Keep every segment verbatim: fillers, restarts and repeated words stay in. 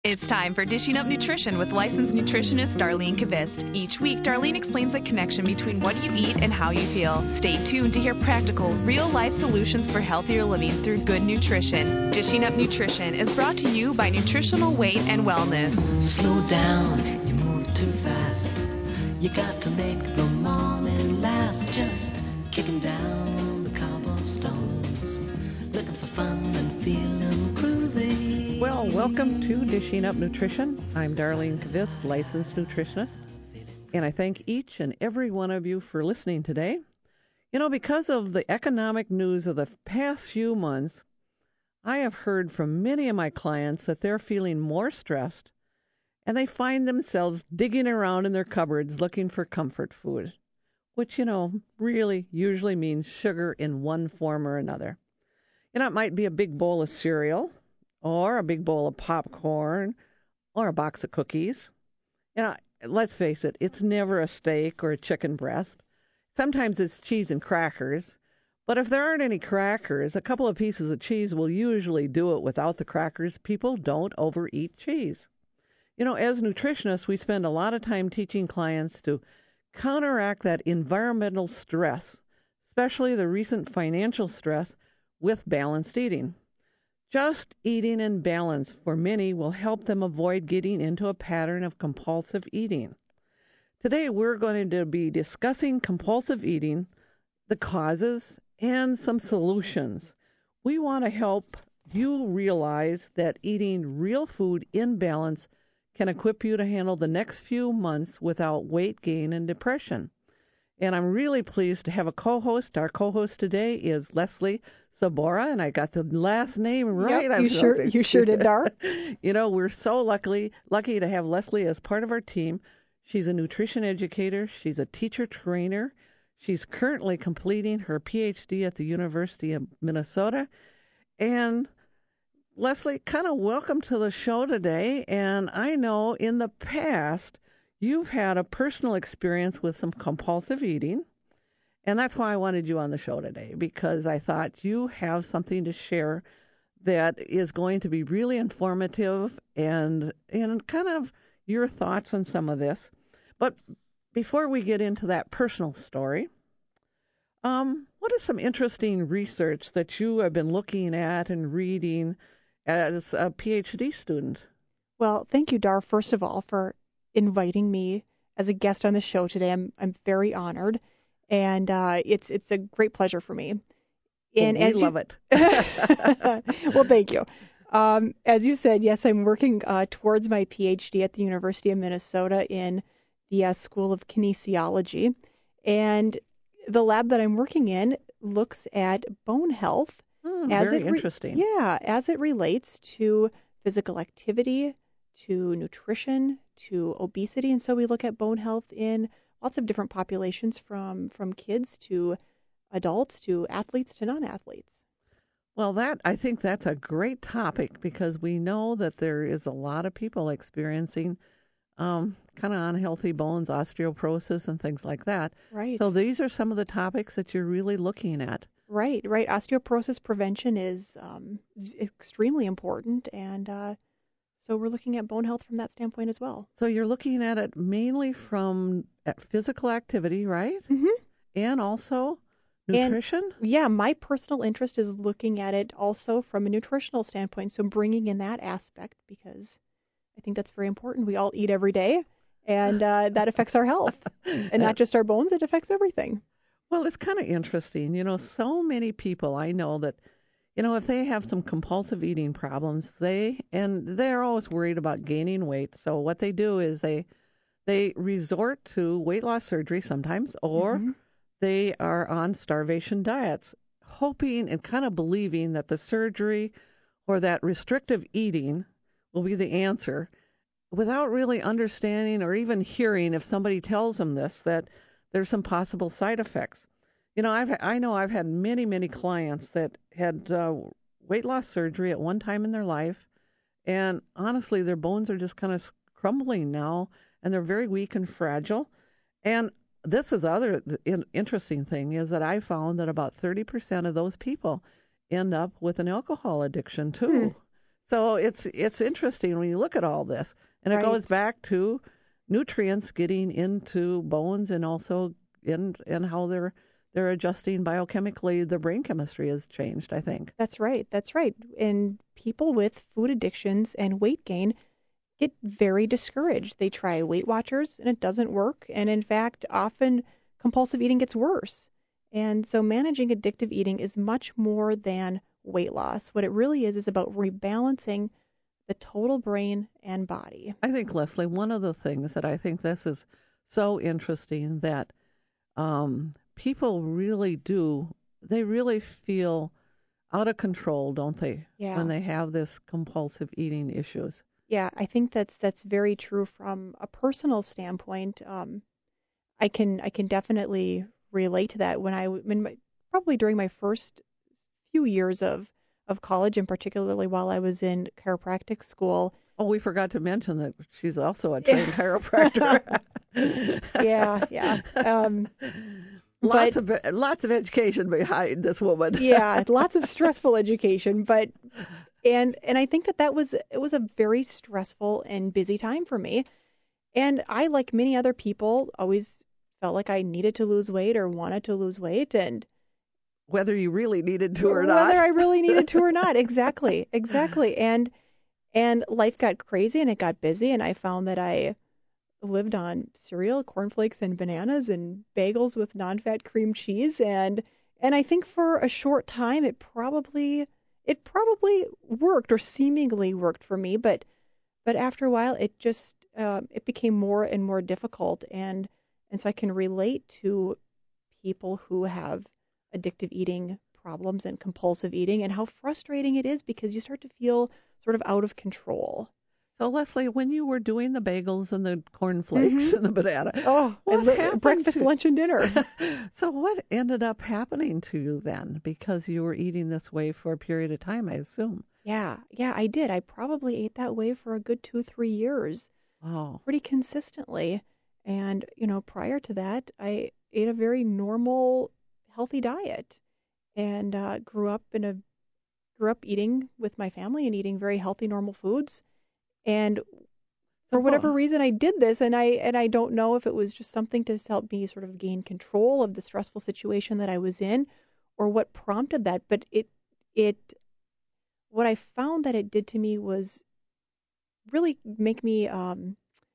It's time for Dishing Up Nutrition with licensed nutritionist Darlene Kvist. Each week, Darlene explains the connection between what you eat and how you feel. Stay tuned to hear practical, real-life solutions for healthier living through good nutrition. Dishing Up Nutrition is brought to you by Nutritional Weight and Wellness. Slow down, you move too fast. You got to make the morning last. Just kicking down the cobblestones, looking for fun and feeling groovy. Well, welcome to Dishing Up Nutrition. I'm Darlene Kvist, licensed nutritionist, and I thank each and every one of you for listening today. You know, because of the economic news of the past few months, I have heard from many of my clients that they're feeling more stressed, and they find themselves digging around in their cupboards looking for comfort food, which, you know, really usually means sugar in one form or another. You know, it might be a big bowl of cereal, or a big bowl of popcorn, or a box of cookies. You know, let's face it, it's never a steak or a chicken breast. Sometimes it's cheese and crackers. But if there aren't any crackers, a couple of pieces of cheese will usually do it without the crackers. People don't overeat cheese. You know, as nutritionists, we spend a lot of time teaching clients to counteract that environmental stress, especially the recent financial stress, with balanced eating. Just eating in balance for many will help them avoid getting into a pattern of compulsive eating. Today we're going to be discussing compulsive eating, the causes, and some solutions. We want to help you realize that eating real food in balance can equip you to handle the next few months without weight gain and depression. And I'm really pleased to have a co-host. Our co-host today is Leslie Sabora, and I got the last name right. Yep, you sure you sure did, Dar. You know, we're so lucky lucky to have Leslie as part of our team. She's a nutrition educator. She's a teacher trainer. She's currently completing her P H D at the University of Minnesota. And Leslie, kind of welcome to the show today. And I know in the past you've had a personal experience with some compulsive eating. And that's why I wanted you on the show today, because I thought you have something to share that is going to be really informative and and kind of your thoughts on some of this. But before we get into that personal story, um, what is some interesting research that you have been looking at and reading as a P H D student? Well, thank you, Dar, first of all, for inviting me as a guest on the show today. I'm I'm very honored. And uh, it's it's a great pleasure for me. And well, we as love you... it. Well, thank you. Um, as you said, yes, I'm working uh, towards my P H D at the University of Minnesota in the uh, School of Kinesiology. And the lab that I'm working in looks at bone health. Mm, as very it re- interesting. Yeah, as it relates to physical activity, to nutrition, to obesity. And so we look at bone health in lots of different populations, from from kids to adults to athletes to non-athletes. Well, that I think that's a great topic, because we know that there is a lot of people experiencing um, kind of unhealthy bones, osteoporosis, and things like that. Right. So these are some of the topics that you're really looking at. Right, right. Osteoporosis prevention is um, is extremely important, and uh, so we're looking at bone health from that standpoint as well. So you're looking at it mainly from physical activity, right? Mm-hmm. And also nutrition? And, yeah, my personal interest is looking at it also from a nutritional standpoint, so bringing in that aspect, because I think that's very important. We all eat every day, and uh, that affects our health. And not just our bones, it affects everything. Well, it's kind of interesting. You know, so many people I know that, you know, if they have some compulsive eating problems, they and they're always worried about gaining weight. So what they do is they they resort to weight loss surgery sometimes, or Mm-hmm. they are on starvation diets, hoping and kind of believing that the surgery or that restrictive eating will be the answer, without really understanding or even hearing, if somebody tells them this, that there's some possible side effects. You know, I've I know I've had many, many clients that had uh, weight loss surgery at one time in their life, and honestly, their bones are just kind of crumbling now, and they're very weak and fragile. And this is the other interesting thing, is that I found that about thirty percent of those people end up with an alcohol addiction too. Hmm. So it's it's interesting when you look at all this, and it Right. goes back to nutrients getting into bones, and also in and how they're they're adjusting biochemically. The brain chemistry has changed, I think. That's right. That's right. And people with food addictions and weight gain get very discouraged. They try Weight Watchers and it doesn't work. And in fact, often compulsive eating gets worse. And so managing addictive eating is much more than weight loss. What it really is is about rebalancing the total brain and body. I think, Leslie, one of the things that I think this is so interesting that um, people really do, they really feel out of control, don't they, Yeah. when they have this compulsive eating issues? Yeah, I think that's that's very true from a personal standpoint. Um, I can I can definitely relate to that when I when my, probably during my first few years of of college, and particularly while I was in chiropractic school. Oh, we forgot to mention that she's also a trained chiropractor. Yeah, yeah. Um, lots but, of lots of education behind this woman. Yeah, lots of stressful education, but and and I think that that was it was a very stressful and busy time for me. And I, like many other people, always felt like I needed to lose weight or wanted to lose weight, and whether you really needed to or whether not. Whether I really needed to or not. Exactly, exactly. And and life got crazy and it got busy, and I found that I lived on cereal, cornflakes, and bananas, and bagels with non-fat cream cheese, and and I think for a short time it probably it probably worked or seemingly worked for me, but but after a while it just uh, it became more and more difficult, and and so I can relate to people who have addictive eating problems and compulsive eating, and how frustrating it is because you start to feel sort of out of control. So, Leslie, when you were doing the bagels and the cornflakes Mm-hmm. and the banana, Oh, what and li- happened breakfast, to- lunch, and dinner. So what ended up happening to you then? Because you were eating this way for a period of time, I assume. Yeah, yeah, I did. I probably ate that way for a good two, three years, Oh, pretty consistently. And, you know, prior to that, I ate a very normal, healthy diet, and uh, grew up in a grew up eating with my family and eating very healthy, normal foods. And for whatever reason, I did this, and I and I don't know if it was just something to help me sort of gain control of the stressful situation that I was in, or what prompted that. But it it what I found that it did to me was really make me um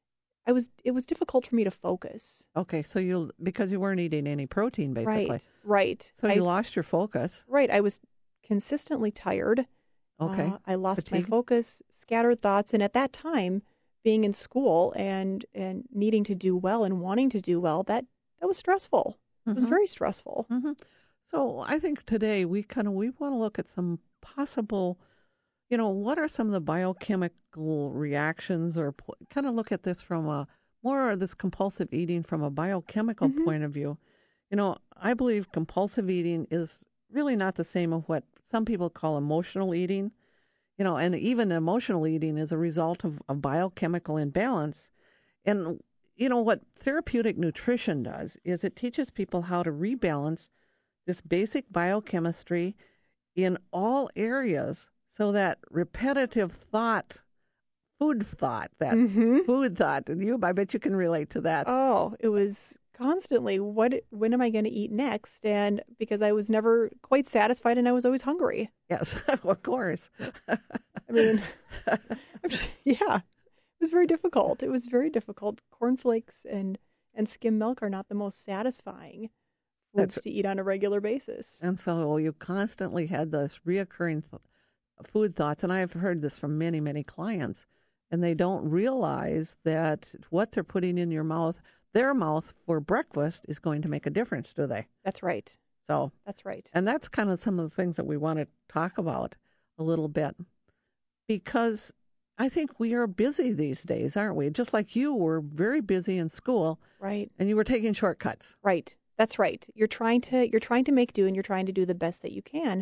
I was it was difficult for me to focus. okay. So you, because you weren't eating any protein, basically. Right, right. So I, you lost your focus. right. I was consistently tired. Okay. Uh, I lost my Fatigue. focus, scattered thoughts, and at that time, being in school and and needing to do well and wanting to do well, that that was stressful. It was Mhm. very stressful. hmm So I think today we kind of we want to look at some possible, you know, what are some of the biochemical reactions, or po- kind of look at this from a more of this compulsive eating from a biochemical Mhm. point of view. You know, I believe compulsive eating is really not the same of what some people call emotional eating. You know, and even emotional eating is a result of a biochemical imbalance. And you know what therapeutic nutrition does is it teaches people how to rebalance this basic biochemistry in all areas, so that repetitive thought, food thought, that Mhm. food thought, and you, I bet you can relate to that. Oh, it was constantly what when am I going to eat next? And because I was never quite satisfied and I was always hungry. Yes, of course. I mean, I'm sure- yeah, it was very difficult. It was very difficult. Cornflakes and and skim milk are not the most satisfying foods That's- to eat on a regular basis. And so you constantly had this reoccurring th- food thoughts, and I've heard this from many, many clients, and they don't realize that what they're putting in your mouth, their mouth for breakfast, is going to make a difference, do they? That's right. So, That's right. and that's kind of some of the things that we want to talk about a little bit, because I think we are busy these days, aren't we? Just like you were very busy in school, Right. and you were taking shortcuts. Right. That's right. You're trying to you're trying to make do, and you're trying to do the best that you can.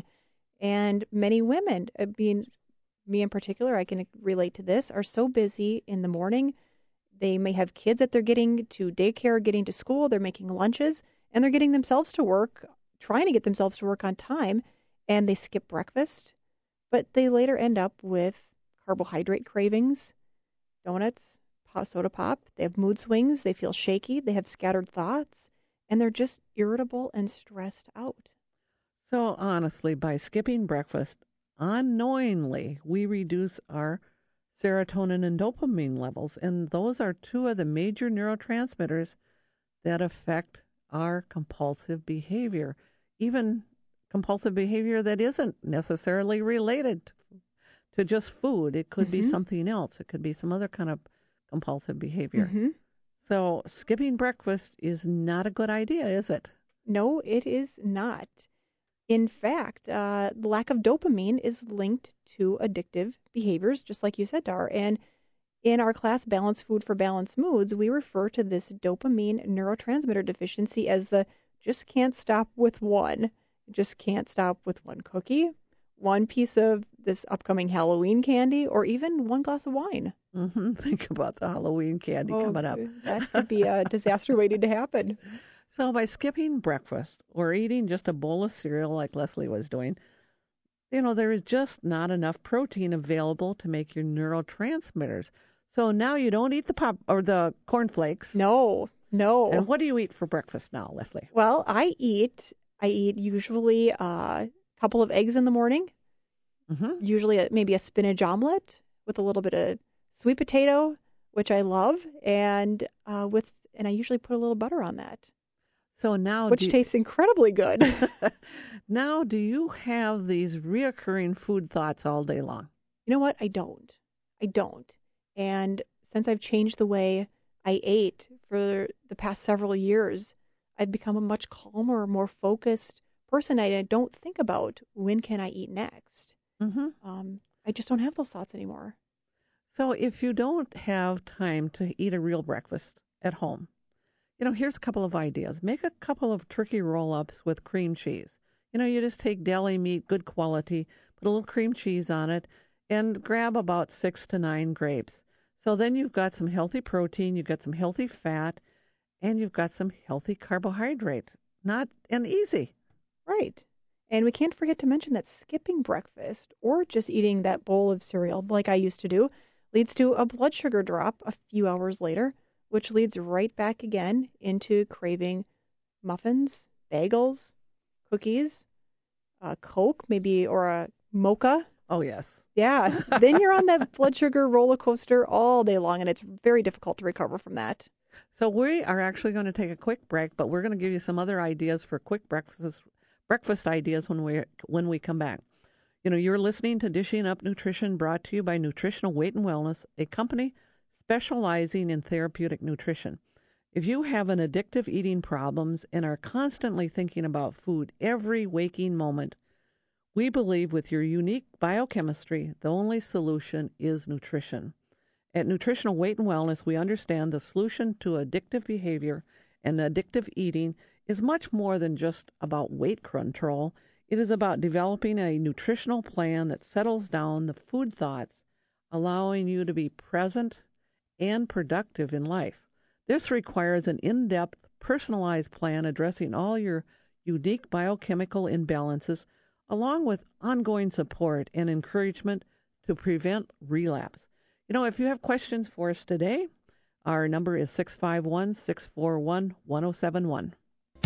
And many women, uh, being me in particular, I can relate to this, are so busy in the morning. They may have kids that they're getting to daycare, getting to school, they're making lunches, and they're getting themselves to work, trying to get themselves to work on time, and they skip breakfast, but they later end up with carbohydrate cravings, donuts, po- soda pop. They have mood swings. They feel shaky. They have scattered thoughts. And they're just irritable and stressed out. So honestly, by skipping breakfast, unknowingly, we reduce our serotonin and dopamine levels. And those are two of the major neurotransmitters that affect our compulsive behavior, even compulsive behavior that isn't necessarily related to just food. It could be Mm-hmm. something else. It could be some other kind of compulsive behavior. Mm-hmm. So skipping breakfast is not a good idea, is it? No, it is not. In fact, uh, the lack of dopamine is linked to addictive behaviors, just like you said, Dar. And in our class, Balanced Food for Balanced Moods, we refer to this dopamine neurotransmitter deficiency as the just can't stop with one. Just can't stop with one cookie, one piece of this upcoming Halloween candy, or even one glass of wine. Mm-hmm. Think about the Halloween candy Oh, coming up. That could be a disaster waiting to happen. So by skipping breakfast or eating just a bowl of cereal like Leslie was doing, you know, there is just not enough protein available to make your neurotransmitters. So now you don't eat the pop or the cornflakes. No, no. And what do you eat for breakfast now, Leslie? Well, I eat I eat usually a couple of eggs in the morning, Mm-hmm. usually a, maybe a spinach omelet with a little bit of sweet potato, which I love, and uh, with and I usually put a little butter on that, So now, which do you, tastes incredibly good. now do you have these reoccurring food thoughts all day long? You know what? I don't. I don't. And since I've changed the way I ate for the past several years, I've become a much calmer, more focused person. I don't think about when can I eat next. Mm-hmm. Um, I just don't have those thoughts anymore. So if you don't have time to eat a real breakfast at home, you know, here's a couple of ideas. Make a couple of turkey roll-ups with cream cheese. You know, you just take deli meat, good quality, put a little cream cheese on it, and grab about six to nine grapes. So then you've got some healthy protein, you've got some healthy fat, and you've got some healthy carbohydrate. Not and easy. Right. And we can't forget to mention that skipping breakfast or just eating that bowl of cereal like I used to do leads to a blood sugar drop a few hours later, which leads right back again into craving muffins, bagels, cookies, a Coke, maybe, or a mocha. Oh, yes. Yeah, then you're on that blood sugar roller coaster all day long, and it's very difficult to recover from that. So we are actually going to take a quick break, but we're going to give you some other ideas for quick breakfast breakfast ideas when we when we come back. You know, you're listening to Dishing Up Nutrition, brought to you by Nutritional Weight and Wellness, a company specializing in therapeutic nutrition. If you have an addictive eating problems and are constantly thinking about food every waking moment, we believe with your unique biochemistry, the only solution is nutrition. At Nutritional Weight and Wellness, we understand the solution to addictive behavior and addictive eating is much more than just about weight control. It is about developing a nutritional plan that settles down the food thoughts, allowing you to be present and productive in life. This requires an in-depth, personalized plan addressing all your unique biochemical imbalances, along with ongoing support and encouragement to prevent relapse. You know, if you have questions for us today, our number is six five one, six four one, one zero seven one.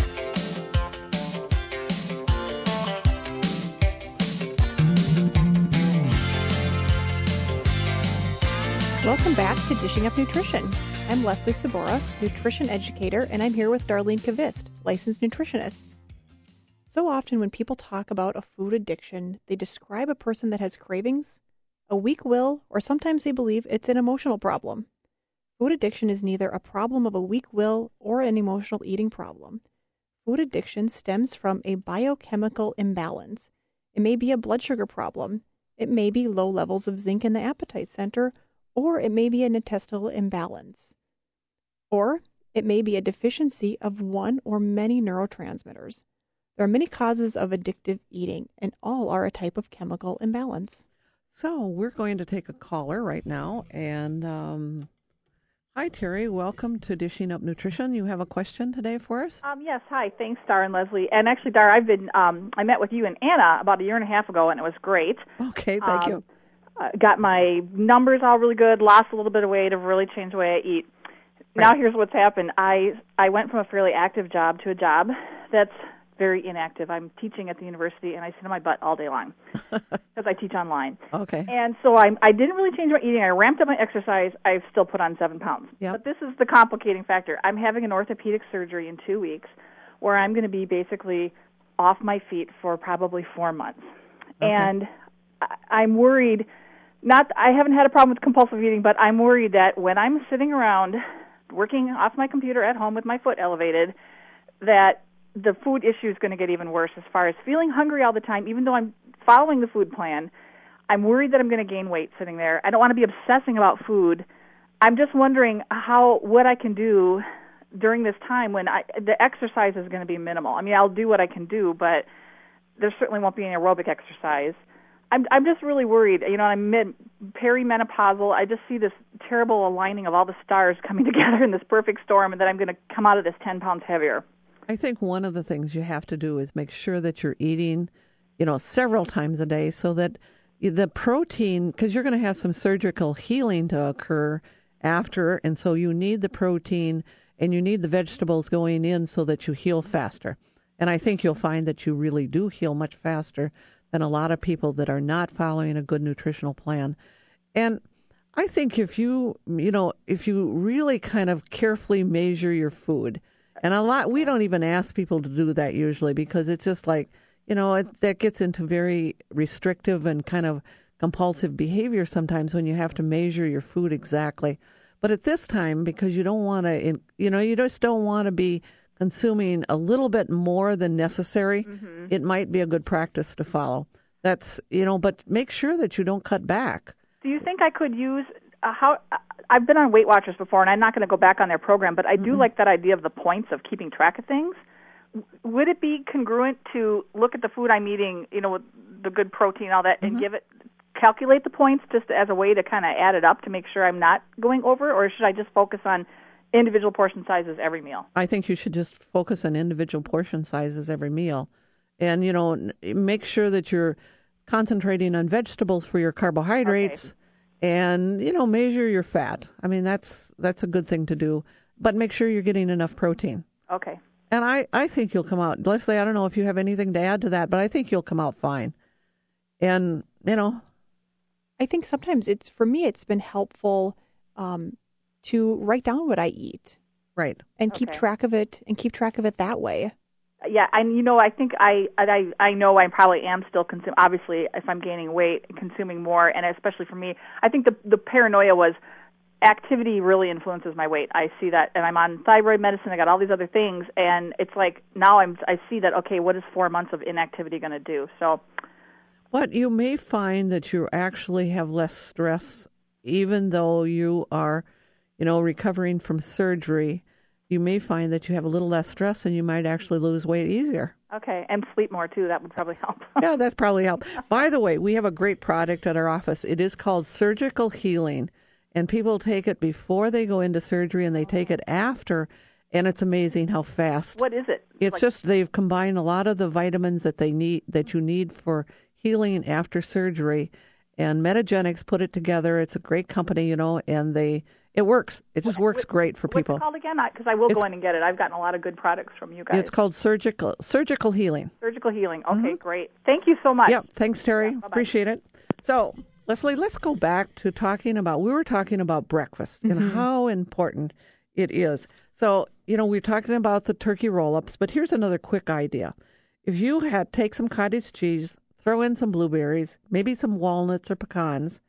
Welcome back to Dishing Up Nutrition. I'm Leslie Sabora, nutrition educator, and I'm here with Darlene Kvist, licensed nutritionist. So often when people talk about a food addiction, they describe a person that has cravings, a weak will, or sometimes they believe it's an emotional problem. Food addiction is neither a problem of a weak will or an emotional eating problem. Food addiction stems from a biochemical imbalance. It may be a blood sugar problem, it may be low levels of zinc in the appetite center, or it may be an intestinal imbalance. Or it may be a deficiency of one or many neurotransmitters. There are many causes of addictive eating, and all are a type of chemical imbalance. So we're going to take a caller right now. And um, hi, Terry. Welcome to Dishing Up Nutrition. You have a question today for us? Um, yes, hi. Thanks, Dar and Leslie. And actually, Dar, I've been um, I met with you and Anna about a year and a half ago, and it was great. Okay, thank um, you. uh, got my numbers all really good, lost a little bit of weight, have really changed the way I eat. Now here's what's happened. I I went from a fairly active job to a job that's very inactive. I'm teaching at the university, and I sit on my butt all day long because I teach online. Okay. And so I I didn't really change my eating. I ramped up my exercise. I've still put on seven pounds. Yep. But this is the complicating factor. I'm having an orthopedic surgery in two weeks where I'm going to be basically off my feet for probably four months. Okay. And I, I'm worried. Not I haven't had a problem with compulsive eating, but I'm worried that when I'm sitting around working off my computer at home with my foot elevated, that the food issue is going to get even worse as far as feeling hungry all the time. Even though I'm following the food plan, I'm worried that I'm going to gain weight sitting there. I don't want to be obsessing about food. I'm just wondering how what I can do during this time when I, the exercise is going to be minimal. I mean, I'll do what I can do, but there certainly won't be any aerobic exercise. I'm I'm just really worried. You know, I'm mid perimenopausal. I just see this terrible aligning of all the stars coming together in this perfect storm, and that I'm going to come out of this ten pounds heavier. I think one of the things you have to do is make sure that you're eating, you know, several times a day so that the protein, because you're going to have some surgical healing to occur after, and so you need the protein and you need the vegetables going in so that you heal faster. And I think you'll find that you really do heal much faster than a lot of people that are not following a good nutritional plan. And I think if you, you know, if you really kind of carefully measure your food, and a lot, we don't even ask people to do that usually because it's just like, you know, it, that gets into very restrictive and kind of compulsive behavior sometimes when you have to measure your food exactly. But at this time, because you don't want to, you know, you just don't want to be consuming a little bit more than necessary, mm-hmm. it might be a good practice to follow. That's, you know, but make sure that you don't cut back. Do you think I could use uh, how? Uh, I've been on Weight Watchers before, and I'm not going to go back on their program, but I do mm-hmm. like that idea of the points of keeping track of things. Would it be congruent to look at the food I'm eating, you know, with the good protein, all that, mm-hmm. and give it, calculate the points just as a way to kind of add it up to make sure I'm not going over, or should I just focus on individual portion sizes every meal? I think you should just focus on individual portion sizes every meal. And, you know, make sure that you're concentrating on vegetables for your carbohydrates okay. and, you know, measure your fat. I mean, that's that's a good thing to do. But make sure you're getting enough protein. Okay. And I, I think you'll come out. Leslie, I don't know if you have anything to add to that, but I think you'll come out fine. And, you know. I think sometimes it's, for me, it's been helpful um, to write down what I eat. Right. And okay. keep track of it and keep track of it that way. Yeah, and you know, I think I I I know I probably am still consuming. Obviously, if I'm gaining weight, consuming more, and especially for me, I think the the paranoia was activity really influences my weight. I see that, and I'm on thyroid medicine. I got all these other things, and it's like now I'm I see that. Okay, what is four months of inactivity going to do? So, but you may find that you actually have less stress, even though you are, you know, recovering from surgery. You may find that you have a little less stress and you might actually lose weight easier. Okay, and sleep more too. That would probably help. Yeah, that's probably help. By the way, we have a great product at our office. It is called Surgical Healing, and people take it before they go into surgery and they take it after, and it's amazing how fast. What is it? It's like, just they've combined a lot of the vitamins that they need that you need for healing after surgery, and Metagenics put it together. It's a great company, you know, and they it works. It just works what, great for people. What's it called again? Because I will it's, go in and get it. I've gotten a lot of good products from you guys. It's called Surgical Surgical Healing. Surgical Healing. Okay, mm-hmm. great. Thank you so much. Yeah, thanks, Terry. Yeah, appreciate it. So, Leslie, let's go back to talking about, we were talking about breakfast mm-hmm. and how important it is. So, you know, we're talking about the turkey roll-ups, but here's another quick idea. If you had take some cottage cheese, throw in some blueberries, maybe some walnuts or pecans,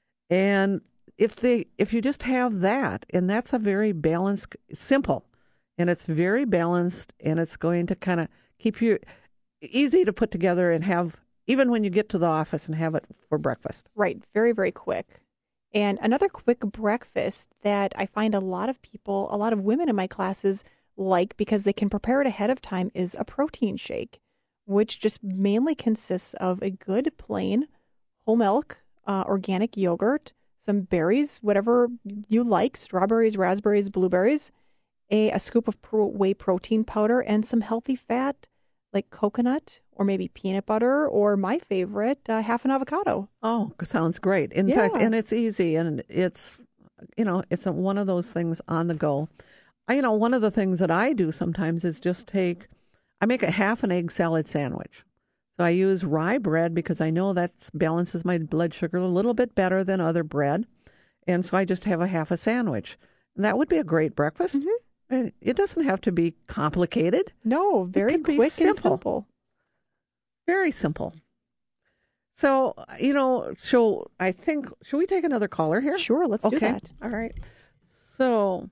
and if they if you just have that, and that's a very balanced, simple, and it's very balanced, and it's going to kind of keep you easy to put together and have even when you get to the office and have it for breakfast. Right, very, very quick. And another quick breakfast that I find a lot of people, a lot of women in my classes like because they can prepare it ahead of time is a protein shake, which just mainly consists of a good plain whole milk, uh, organic yogurt, some berries, whatever you like, strawberries, raspberries, blueberries, a, a scoop of pro- whey protein powder, and some healthy fat, like coconut or maybe peanut butter, or my favorite, uh, half an avocado. Oh, sounds great. In Yeah. fact, and it's easy, and it's, you know, it's a, one of those things on the go. I, you know, one of the things that I do sometimes is just take, I make a half an egg salad sandwich. So I use rye bread because I know that balances my blood sugar a little bit better than other bread. And so I just have a half a sandwich. And that would be a great breakfast. Mm-hmm. And it doesn't have to be complicated. No, very can be quick and simple. simple. Very simple. So, you know, so I think, should we take another caller here? Sure, let's okay. do that. All right. So,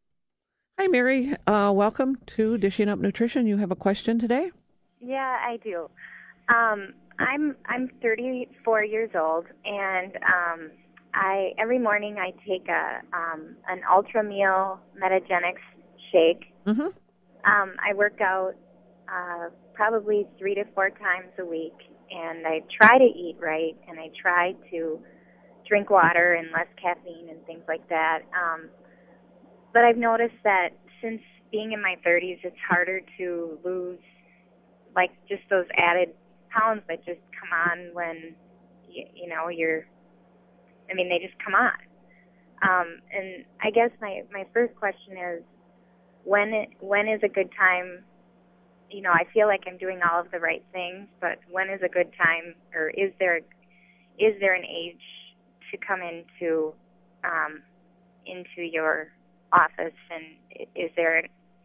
hi, Mary. Uh, welcome to Dishing Up Nutrition. You have a question today? Yeah, I do. Um, I'm I'm thirty-four years old, and um, I every morning I take a um, an Ultra Meal Metagenics shake. Mm-hmm. Um, I work out uh, probably three to four times a week, and I try to eat right, and I try to drink water and less caffeine and things like that. Um, but I've noticed that since being in my thirties, it's harder to lose, like, just those added pounds that just come on when, you, you know, you're, I mean, they just come on. Um, and I guess my, my first question is, when it, when is a good time, you know, I feel like I'm doing all of the right things, but when is a good time, or is there, is there an age to come into, um, into your office, and is there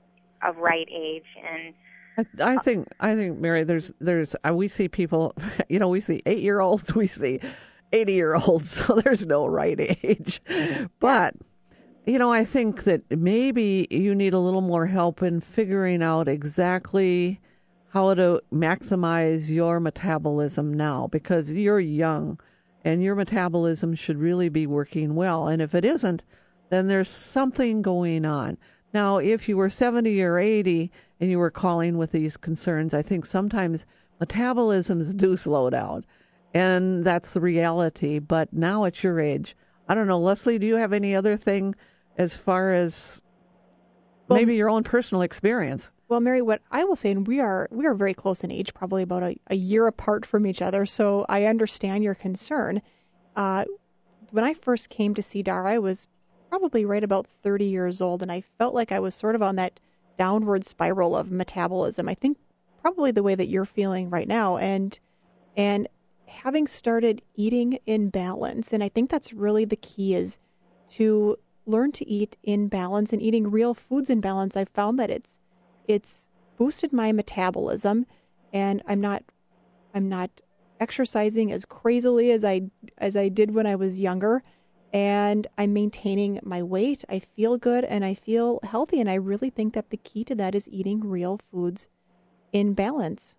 a right age? And I, I think, I think, Mary, there's, there's, uh, we see people, you know, we see eight-year-olds, we see eighty-year-olds, so there's no right age. But, you know, I think that maybe you need a little more help in figuring out exactly how to maximize your metabolism now, because you're young and your metabolism should really be working well. And if it isn't, then there's something going on. Now, if you were seventy or eighty and you were calling with these concerns, I think sometimes metabolisms do slow down, and that's the reality. But now at your age, I don't know, Leslie, do you have any other thing as far as well, maybe your own personal experience? Well, Mary, what I will say, and we are we are very close in age, probably about a, a year apart from each other, so I understand your concern. Uh, when I first came to see Dara, I was probably right about thirty years old, and I felt like I was sort of on that downward spiral of metabolism. I think probably the way that you're feeling right now, and and having started eating in balance, and I think that's really the key, is to learn to eat in balance and eating real foods in balance. I've found that it's it's boosted my metabolism, and I'm not I'm not exercising as crazily as I as I did when I was younger. And I'm maintaining my weight. I feel good and I feel healthy. And I really think that the key to that is eating real foods in balance.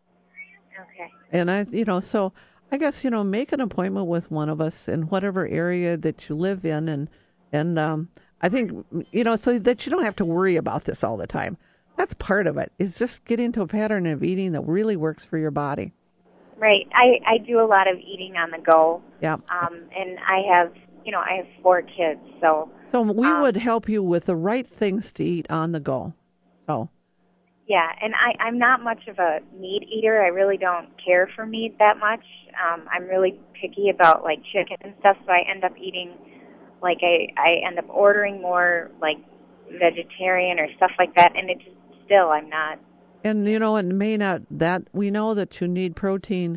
Okay. And I, you know, so I guess, you know, make an appointment with one of us in whatever area that you live in. And, and um, I think, you know, so that you don't have to worry about this all the time. That's part of it, is just get into a pattern of eating that really works for your body. Right. I, I do a lot of eating on the go. Yeah. Um, and I have, you know, I have four kids, so. So we um, would help you with the right things to eat on the go. So. Yeah, and I, I'm not much of a meat eater. I really don't care for meat that much. Um, I'm really picky about, like, chicken and stuff, so I end up eating, like, I, I end up ordering more, like, vegetarian or stuff like that, and it just, still, I'm not. And, you know, it may not, that, we know that you need protein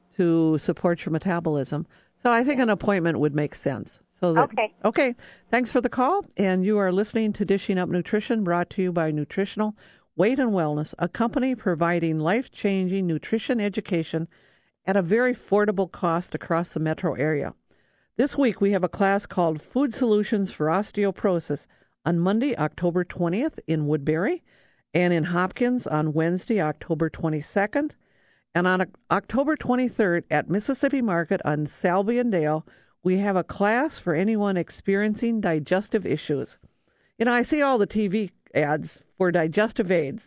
to support your metabolism. So I think an appointment would make sense. So that, okay. Okay. Thanks for the call. And you are listening to Dishing Up Nutrition, brought to you by Nutritional Weight and Wellness, a company providing life-changing nutrition education at a very affordable cost across the metro area. This week we have a class called Food Solutions for Osteoporosis on Monday, October twentieth in Woodbury, and in Hopkins on Wednesday, October twenty-second. And on October twenty-third at Mississippi Market on Salby and Dale, we have a class for anyone experiencing digestive issues. You know, I see all the T V ads for digestive aids.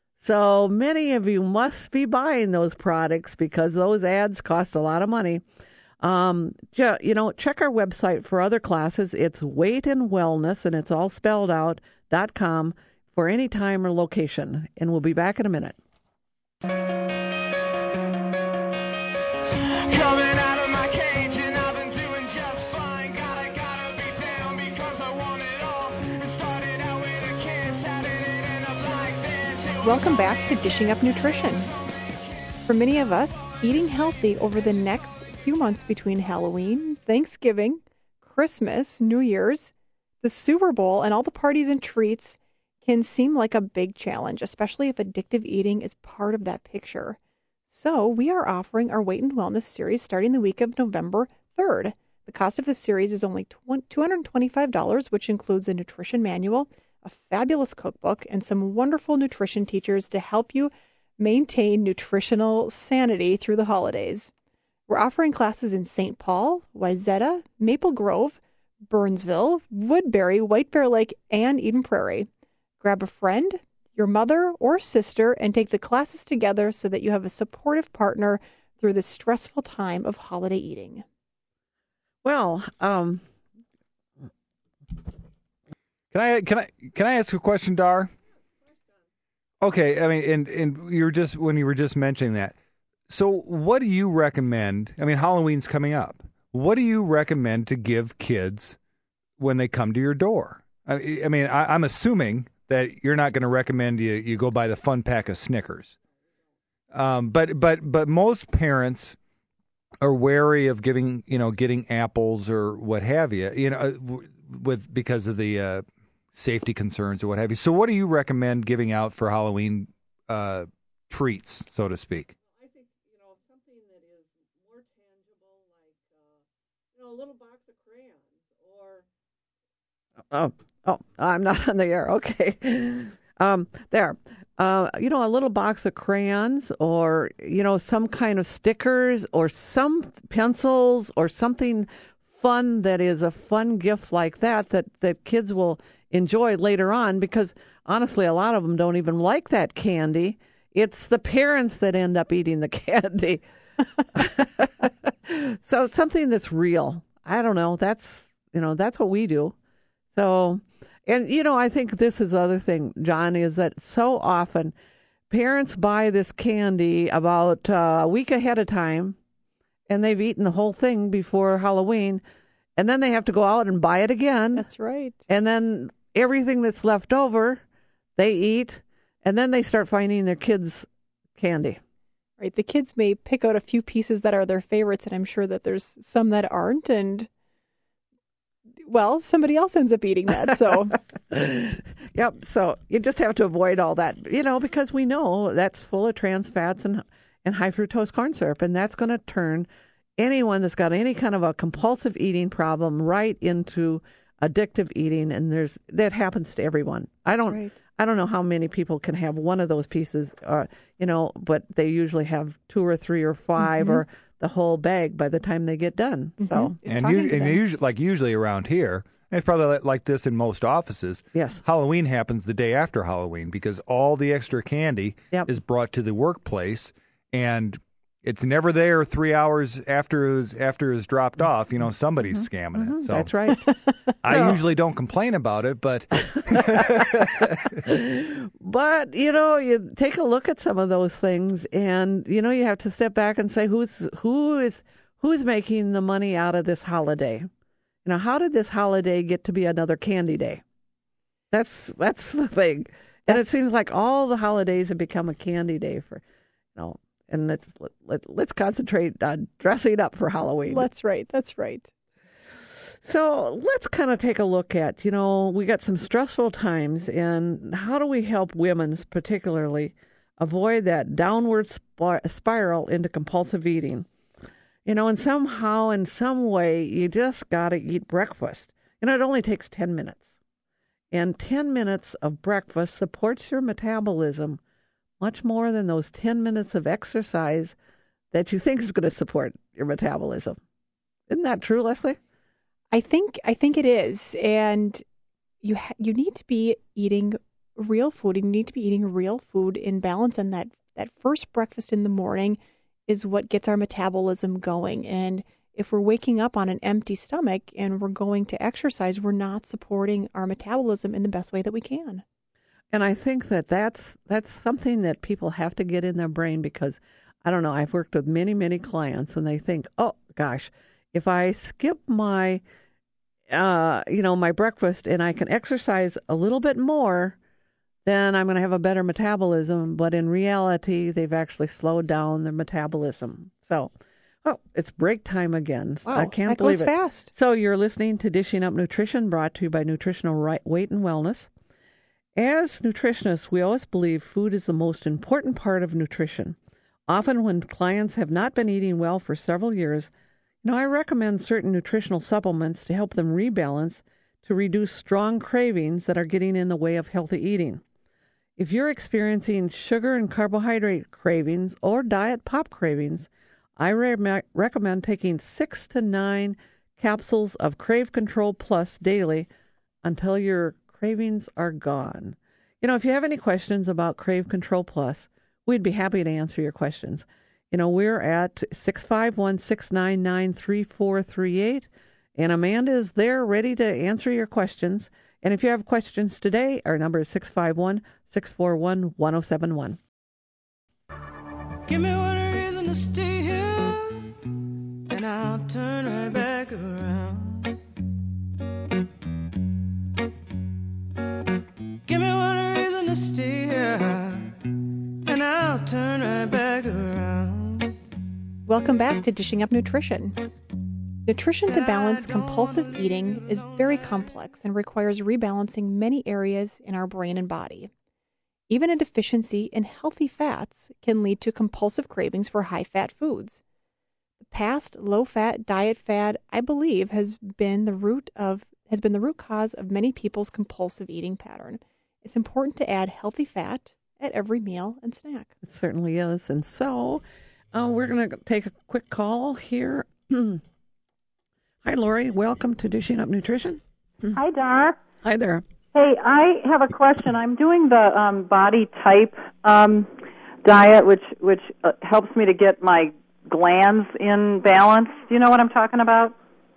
So many of you must be buying those products because those ads cost a lot of money. Um, you know, check our website for other classes. It's Weight and Wellness, and it's all spelled out, dot com, for any time or location. And we'll be back in a minute. Welcome back to Dishing Up Nutrition. For many of us, eating healthy over the next few months between Halloween, Thanksgiving, Christmas, New Year's, the Super Bowl, and all the parties and treats can seem like a big challenge, especially if addictive eating is part of that picture. So we are offering our Weight and Wellness series starting the week of November third. The cost of this series is only two hundred twenty-five dollars, which includes a nutrition manual, a fabulous cookbook, and some wonderful nutrition teachers to help you maintain nutritional sanity through the holidays. We're offering classes in Saint Paul, Wayzata, Maple Grove, Burnsville, Woodbury, White Bear Lake, and Eden Prairie. Grab a friend, your mother or sister, and take the classes together so that you have a supportive partner through this stressful time of holiday eating. Well, um, can I can I can I ask a question, Dar? Okay, I mean, and and you were just when you were just mentioning that. So, what do you recommend? I mean, Halloween's coming up. What do you recommend to give kids when they come to your door? I, I mean, I, I'm assuming that you're not going to recommend you you go buy the fun pack of Snickers. Um, but but but most parents are wary of giving you know getting apples or what have you, you know, with because of the uh, safety concerns or what have you. So what do you recommend giving out for Halloween uh, treats, so to speak? I think you know something that is more tangible, like uh, you know a little box of crayons, or oh oh I'm not on the air. Okay, um there. Uh, you know, a little box of crayons or, you know, some kind of stickers or some pencils or something fun that is a fun gift like that, that, that kids will enjoy later on, because honestly, a lot of them don't even like that candy. It's the parents that end up eating the candy. So it's something that's real. I don't know. That's, you know, that's what we do. So... And, you know, I think this is the other thing, John, is that so often parents buy this candy about uh, a week ahead of time, and they've eaten the whole thing before Halloween, and then they have to go out and buy it again. That's right. And then everything that's left over, they eat, and then they start finding their kids' candy. Right. The kids may pick out a few pieces that are their favorites, and I'm sure that there's some that aren't, and... well, somebody else ends up eating that, so. Yep, so you just have to avoid all that, you know, because we know that's full of trans fats and, and high fructose corn syrup, and that's going to turn anyone that's got any kind of a compulsive eating problem right into addictive eating, and there's that happens to everyone. I don't right. I don't know how many people can have one of those pieces, uh, you know, but they usually have two or three or five mm-hmm. or the whole bag by the time they get done. Mm-hmm. So and, you, and usually, like usually around here, and it's probably like this in most offices. Yes. Halloween happens the day after Halloween because all the extra candy yep. is brought to the workplace, and it's never there three hours after it was after it was dropped off. You know, somebody's mm-hmm. scamming mm-hmm. it. So that's right. I so. usually don't complain about it, but but you know, you take a look at some of those things, and you know, you have to step back and say, who's who is who's making the money out of this holiday? You know, how did this holiday get to be another candy day? That's that's the thing, and that's... it seems like all the holidays have become a candy day for, you know. And let's let, let's concentrate on dressing up for Halloween. That's right. That's right. So let's kind of take a look at, you know, we got some stressful times, and how do we help women particularly avoid that downward sp- spiral into compulsive eating? You know, and somehow, in some way, you just got to eat breakfast. You know, it only takes ten minutes. And ten minutes of breakfast supports your metabolism much more than those ten minutes of exercise that you think is going to support your metabolism. Isn't that true, Leslie? I think I think it is, and you ha- you need to be eating real food, and you need to be eating real food in balance, and that, that first breakfast in the morning is what gets our metabolism going. And if we're waking up on an empty stomach and we're going to exercise, we're not supporting our metabolism in the best way that we can. And I think that that's, that's something that people have to get in their brain, because, I don't know, I've worked with many, many clients, and they think, oh, gosh, if I skip my, uh, you know, my breakfast and I can exercise a little bit more, then I'm going to have a better metabolism. But in reality, they've actually slowed down their metabolism. So, oh, it's break time again. Wow, I can't that believe goes it. fast. So you're listening to Dishing Up Nutrition, brought to you by Nutritional Right- Weight and Wellness. As nutritionists, we always believe food is the most important part of nutrition. Often when clients have not been eating well for several years, you know, I recommend certain nutritional supplements to help them rebalance, to reduce strong cravings that are getting in the way of healthy eating. If you're experiencing sugar and carbohydrate cravings or diet pop cravings, I re- recommend taking six to nine capsules of Crave Control Plus daily until your cravings are gone. You know, if you have any questions about Crave Control Plus, we'd be happy to answer your questions. You know, we're at six five one, six nine nine, three four three eight, and Amanda is there ready to answer your questions. And if you have questions today, our number is six five one, six four one, one oh seven one. Give me one reason to stay here, and I'll turn right back around. Give me one reason to stay here, and I'll turn right back around. Welcome back to Dishing Up Nutrition. Nutrition to balance compulsive eating is very complex and requires rebalancing many areas in our brain and body. Even a deficiency in healthy fats can lead to compulsive cravings for high-fat foods. The past low-fat diet fad, I believe, has been the root of has been the root cause of many people's compulsive eating pattern. It's important to add healthy fat at every meal and snack. It certainly is. And so uh, we're going to take a quick call here. Hi, Lori. Welcome to Dishing Up Nutrition. Hi, Dar. Hi there. Hey, I have a question. I'm doing the um, body type um, diet, which which uh, helps me to get my glands in balance. Do you know what I'm talking about?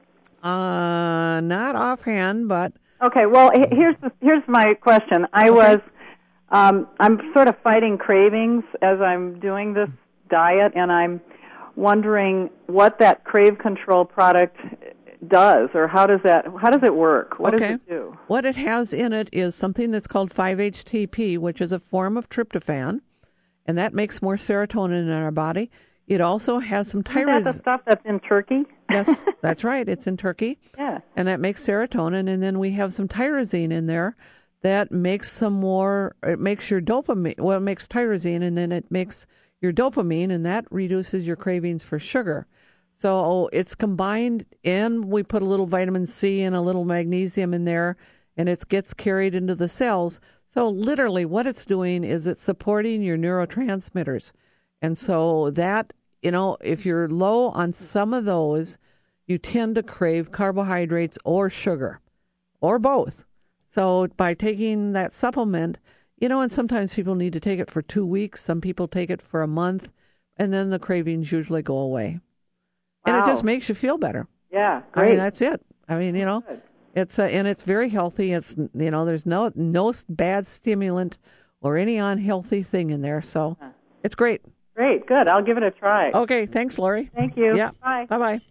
Uh, not offhand, but okay. Well, h- here's the, here's my question. I okay. was um, I'm sort of fighting cravings as I'm doing this diet, and I'm wondering what that Crave Control product does, or how does that how does it work? What okay. does it do? What it has in it is something that's called five H T P, which is a form of tryptophan, and that makes more serotonin in our body. It also has some tyrosine. Is that the stuff that's in turkey? Yes, that's right. It's in turkey. Yeah. And that makes serotonin, and then we have some tyrosine in there that makes some more. It makes your dopamine. Well, it makes tyrosine, and then it makes your dopamine, and that reduces your cravings for sugar. So it's combined, and we put a little vitamin C and a little magnesium in there, and it gets carried into the cells. So literally what it's doing is it's supporting your neurotransmitters. And so that, you know, if you're low on some of those, you tend to crave carbohydrates or sugar, or both. So by taking that supplement, you know, and sometimes people need to take it for two weeks. Some people take it for a month, and then the cravings usually go away. Wow. And it just makes you feel better. Yeah, great. I mean, that's it. I mean, you know, Good. it's uh, and it's very healthy. It's, you know, there's no no bad stimulant or any unhealthy thing in there. So huh. It's great. Great, good. I'll give it a try. Okay, thanks, Lori. Thank you. Yeah. Bye. Bye-bye.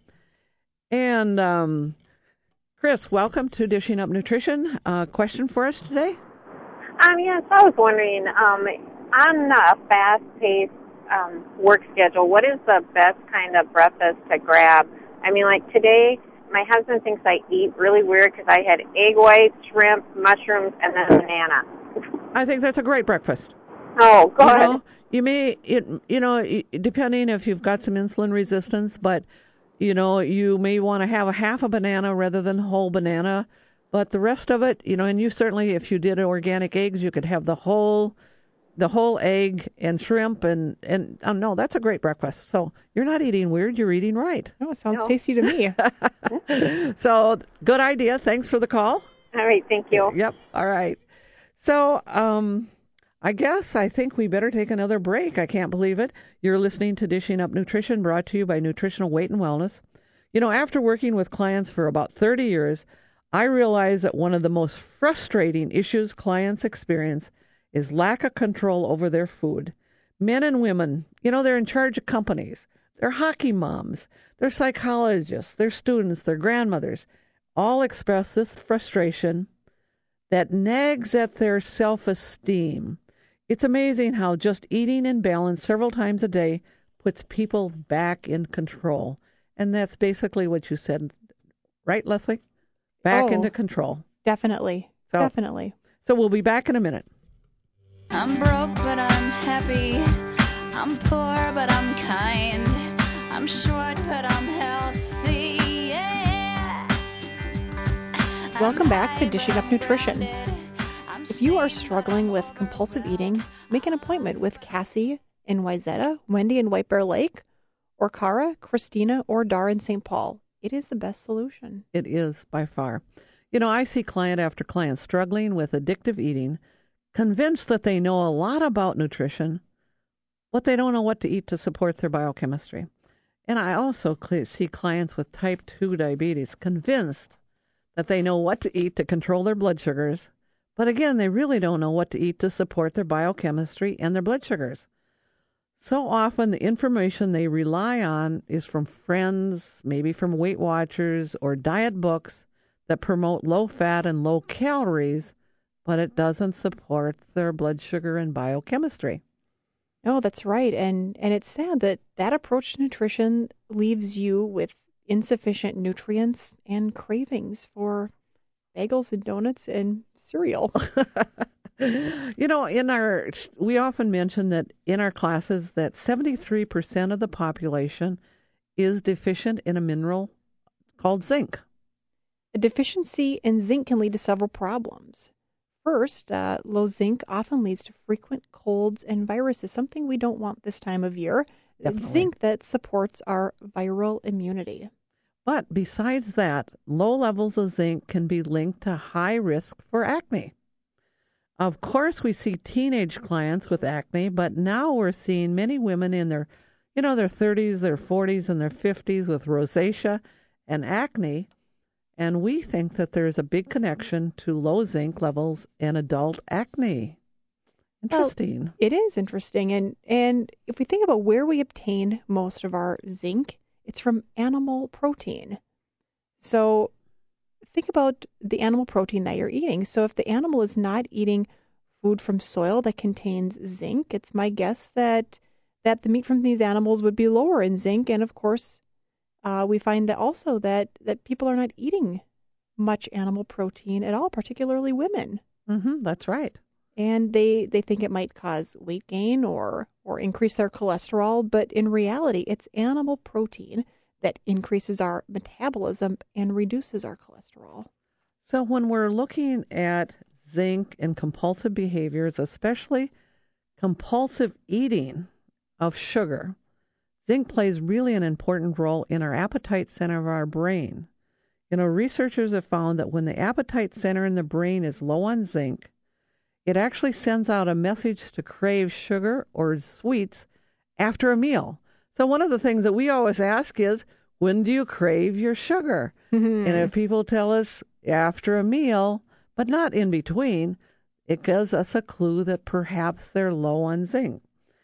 And um, Chris, welcome to Dishing Up Nutrition. Uh, question for us today? Um, yes, I was wondering, um, on a fast-paced um, work schedule, what is the best kind of breakfast to grab? I mean, like today, my husband thinks I eat really weird because I had egg whites, shrimp, mushrooms, and then a banana. I think that's a great breakfast. Oh, good. You know, you may, it, you know, depending if you've got some insulin resistance, but, you know, you may want to have a half a banana rather than whole banana. But the rest of it, you know, and you certainly, if you did organic eggs, you could have the whole, the whole egg and shrimp, and and oh no, that's a great breakfast. So you're not eating weird, you're eating right. Oh, it sounds No. tasty to me. So good idea. Thanks for the call. All right, thank you. Yep. All right. So um, I guess I think we better take another break. I can't believe it. You're listening to Dishing Up Nutrition, brought to you by Nutritional Weight and Wellness. You know, after working with clients for about thirty years, I realize that one of the most frustrating issues clients experience is lack of control over their food. Men and women, you know, they're in charge of companies. They're hockey moms. They're psychologists. They're students. They're grandmothers. All express this frustration that nags at their self-esteem. It's amazing how just eating in balance several times a day puts people back in control. And that's basically what you said, right, Leslie? Back Oh. into control. Definitely. So- Definitely. So we'll be back in a minute. I'm broke, but I'm happy. I'm poor, but I'm kind. I'm short, but I'm healthy. Yeah. Welcome back to Dishing Up Nutrition. If you are struggling with compulsive eating, make an appointment with Cassie in Wayzata, Wendy in White Bear Lake, or Cara, Christina, or Dar in Saint Paul. It is the best solution. It is by far. You know, I see client after client struggling with addictive eating, convinced that they know a lot about nutrition, but they don't know what to eat to support their biochemistry. And I also cl- see clients with type two diabetes convinced that they know what to eat to control their blood sugars, but again, they really don't know what to eat to support their biochemistry and their blood sugars. So often the information they rely on is from friends, maybe from Weight Watchers or diet books that promote low fat and low calories, but it doesn't support their blood sugar and biochemistry. No, that's right. And and it's sad that that approach to nutrition leaves you with insufficient nutrients and cravings for bagels and donuts and cereal. You know, in our we often mention that in our classes that seventy-three percent of the population is deficient in a mineral called zinc. A deficiency in zinc can lead to several problems. First, uh, low zinc often leads to frequent colds and viruses, something we don't want this time of year. Definitely. Zinc that supports our viral immunity. But besides that, low levels of zinc can be linked to high risk for acne. Of course, we see teenage clients with acne, but now we're seeing many women in their, you know, their thirties, their forties, and their fifties with rosacea and acne. And we think that there's a big connection to low zinc levels and adult acne. Interesting. Well, it is interesting. And, and if we think about where we obtain most of our zinc, it's from animal protein. So think about the animal protein that you're eating. So if the animal is not eating food from soil that contains zinc, it's my guess that that the meat from these animals would be lower in zinc. And of course, uh, we find also that, that people are not eating much animal protein at all, particularly women. Mm-hmm, that's right. And they, they think it might cause weight gain or, or increase their cholesterol. But in reality, it's animal protein that increases our metabolism and reduces our cholesterol. So when we're looking at zinc and compulsive behaviors, especially compulsive eating of sugar, zinc plays really an important role in our appetite center of our brain. You know, researchers have found that when the appetite center in the brain is low on zinc, it actually sends out a message to crave sugar or sweets after a meal. So one of the things that we always ask is, when do you crave your sugar? Mm-hmm. And if people tell us after a meal, but not in between, it gives us a clue that perhaps they're low on zinc.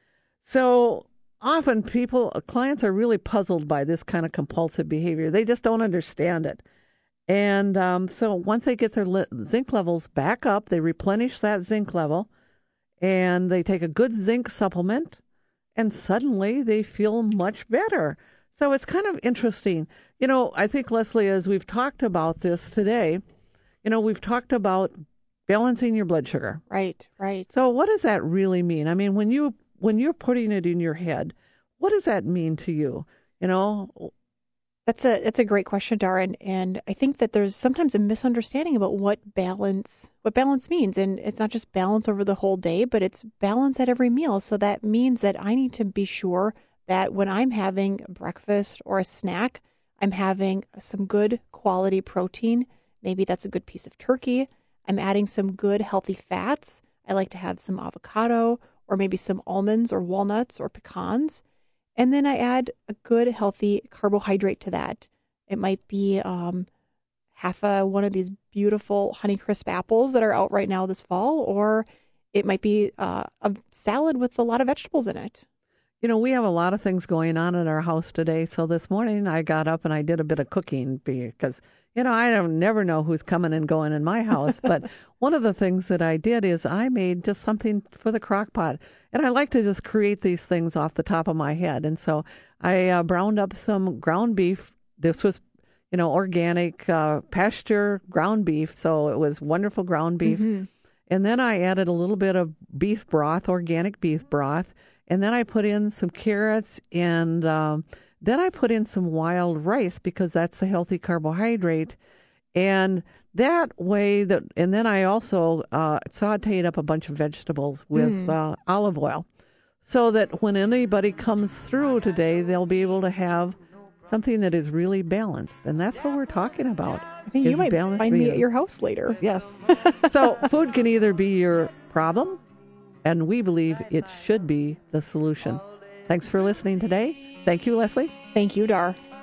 So often people, clients are really puzzled by this kind of compulsive behavior. They just don't understand it. And um, so once they get their li- zinc levels back up, they replenish that zinc level, and they take a good zinc supplement, and suddenly they feel much better. So it's kind of interesting. You know, I think, Leslie, as we've talked about this today, you know, we've talked about balancing your blood sugar. Right, right. So what does that really mean? I mean, when you when you're putting it in your head, what does that mean to you? You know, That's a that's a great question, Darren, and I think that there's sometimes a misunderstanding about what balance what balance means, and it's not just balance over the whole day, but it's balance at every meal. So that means that I need to be sure that when I'm having breakfast or a snack, I'm having some good quality protein. Maybe that's a good piece of turkey. I'm adding some good healthy fats. I like to have some avocado or maybe some almonds or walnuts or pecans. And then I add a good, healthy carbohydrate to that. It might be um, half a, one of these beautiful Honeycrisp apples that are out right now this fall, or it might be uh, a salad with a lot of vegetables in it. You know, we have a lot of things going on at our house today. So this morning I got up and I did a bit of cooking because, You know, I don't never know who's coming and going in my house, but one of the things that I did is I made just something for the crock pot. And I like to just create these things off the top of my head. And so I uh, browned up some ground beef. This was, you know, organic uh, pasture ground beef, so it was wonderful ground beef. Mm-hmm. And then I added a little bit of beef broth, organic beef broth. And then I put in some carrots and um, then I put in some wild rice because that's a healthy carbohydrate. And that way, that, and then I also uh, sauteed up a bunch of vegetables with Mm. uh, olive oil so that when anybody comes through today, they'll be able to have something that is really balanced. And that's what we're talking about. I think you is might balanced find me meals. at your house later. Yes. So food can either be your problem, and we believe it should be the solution. Thanks for listening today. Thank you, Leslie. Thank you, Dar.